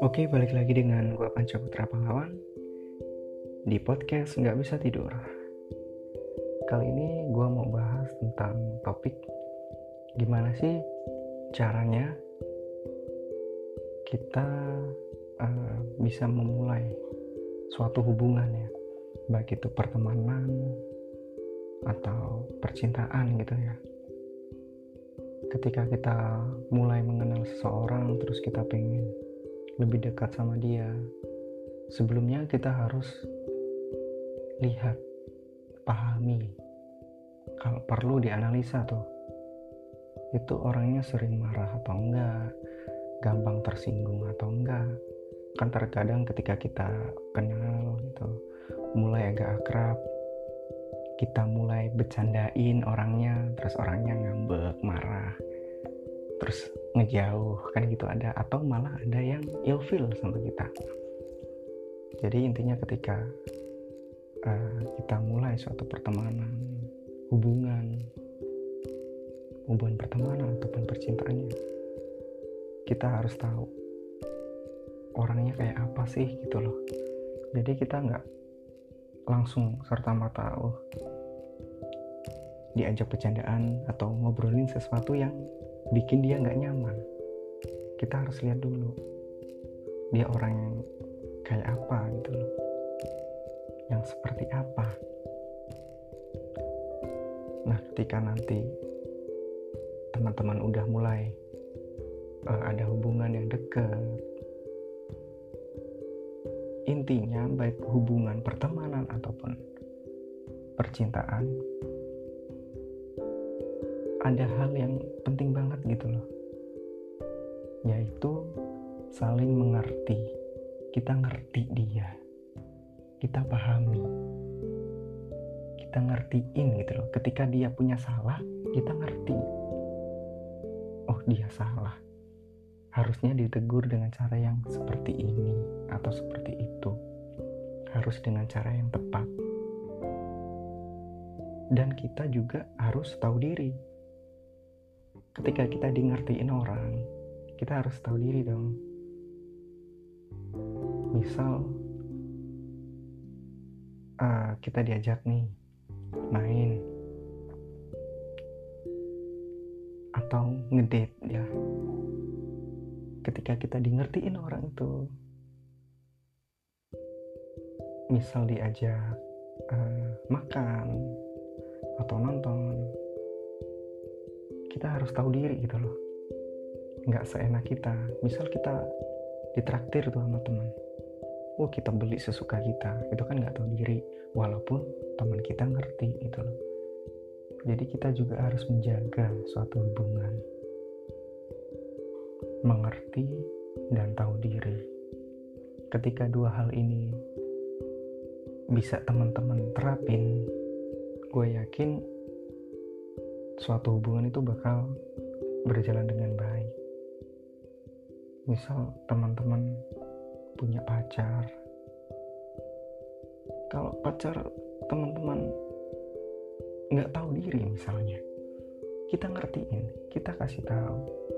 Oke, balik lagi dengan gue Panca Putra Pahlawan di podcast Nggak Bisa Tidur. Kali ini gue mau bahas tentang topik gimana sih caranya kita bisa memulai suatu hubungan ya, baik itu pertemanan atau percintaan gitu ya. Ketika kita mulai mengenal seseorang, terus kita pengen lebih dekat sama dia, sebelumnya kita harus lihat, pahami, kalau perlu dianalisa tuh, itu orangnya sering marah atau enggak, gampang tersinggung atau enggak. Kan terkadang ketika kita kenal gitu, mulai agak akrab, kita mulai bercandain orangnya, terus orangnya ngambek, marah, terus ngejauh, kan gitu ada. Atau malah ada yang ilfeel sama kita. Jadi intinya ketika kita mulai suatu pertemanan, hubungan pertemanan ataupun percintaannya, kita harus tahu orangnya kayak apa sih gitu loh. Jadi kita nggak langsung serta-merta diajak bercandaan atau ngobrolin sesuatu yang bikin dia nggak nyaman. Kita harus lihat dulu dia orang yang kayak apa gitu loh, yang seperti apa. Nah, ketika nanti teman-teman udah mulai ada hubungan yang dekat, intinya baik hubungan pertemanan ataupun percintaan, ada hal yang penting banget gitu loh, yaitu saling mengerti. Kita ngerti dia, kita pahami, kita ngertiin gitu loh. Ketika dia punya salah, kita ngerti, oh dia salah, harusnya ditegur dengan cara yang seperti ini atau seperti itu, harus dengan cara yang tepat. Dan kita juga harus tahu diri. Ketika kita ngertiin orang, kita harus tahu diri dong. Misal kita diajak nih main atau ngedate ya. Ketika kita ngertiin orang itu, misal diajak makan atau nonton, kita harus tahu diri gitu loh. Nggak seenak kita. Misal kita ditraktir tuh sama teman, kita beli sesuka kita, itu kan nggak tahu diri, walaupun teman kita ngerti gitu loh. Jadi kita juga harus menjaga suatu hubungan, mengerti dan tahu diri. Ketika dua hal ini bisa teman-teman terapin, gue yakin suatu hubungan itu bakal berjalan dengan baik. Misal teman-teman punya pacar, kalau pacar teman-teman nggak tahu diri misalnya, kita ngertiin, kita kasih tahu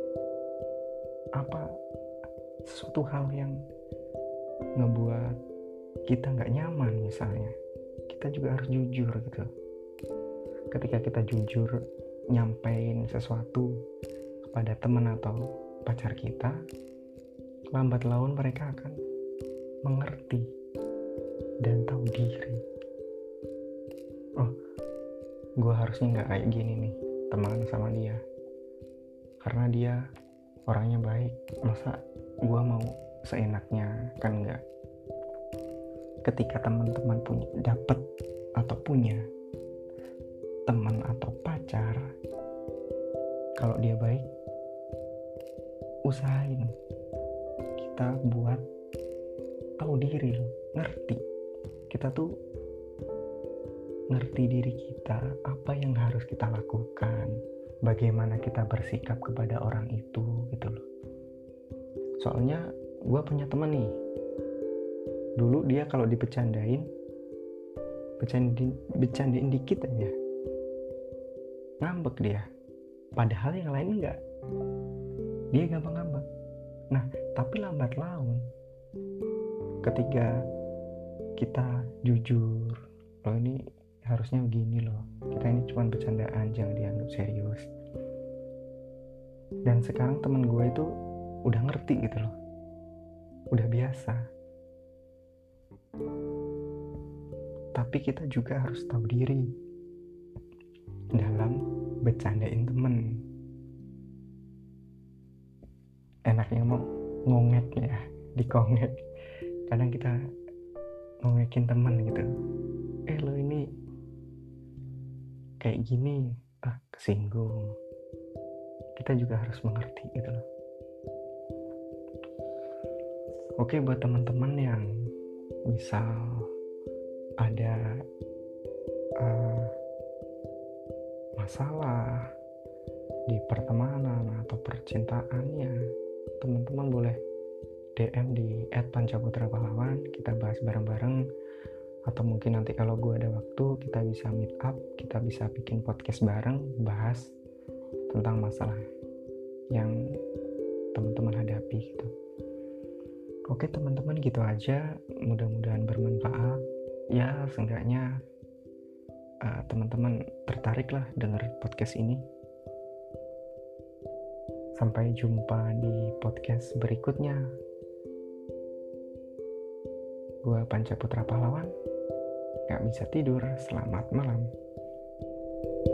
apa sesuatu hal yang ngebuat kita nggak nyaman misalnya, kita juga harus jujur gitu. Ketika kita jujur nyampein sesuatu kepada teman atau pacar kita, lambat laun mereka akan mengerti dan tahu diri. Oh, gue harusnya nggak kayak gini nih teman sama dia, karena dia orangnya baik. Masa gue mau seenaknya? Kan enggak. Ketika teman-teman dapat atau punya teman atau pacar, kalau dia baik, usahain kita buat tahu diri loh, ngerti. Kita tuh ngerti diri kita, apa yang harus kita lakukan, bagaimana kita bersikap kepada orang itu gitu loh. Soalnya gue punya teman nih, dulu dia kalau bercandain dikit aja ngambek dia, padahal yang lain enggak. Dia gampang ngambek. Nah, tapi lambat laun ketika kita jujur, loh ini harusnya begini loh, kita ini cuma bercandaan, jangan dianggap serius. Dan sekarang temen gue itu udah ngerti gitu loh, udah biasa. Tapi kita juga harus tahu diri dalam bercandain temen. Enaknya mau ngongek ya, dikongek. Kadang kita ngongekin temen gitu, lo ini kayak gini, kesinggung. Kita juga harus mengerti gitu loh. Oke, buat teman-teman yang misal ada masalah di pertemanan atau percintaannya, teman-teman boleh DM di @pancaputrapahlawan, kita bahas bareng-bareng. Atau mungkin nanti kalau gue ada waktu, kita bisa meet up, kita bisa bikin podcast bareng, bahas tentang masalah yang teman-teman hadapi gitu. Oke teman-teman, gitu aja, mudah-mudahan bermanfaat ya. Seenggaknya teman-teman tertarik lah denger podcast ini. Sampai jumpa di podcast berikutnya. Gua Panca Putra Pahlawan, gak bisa tidur, selamat malam.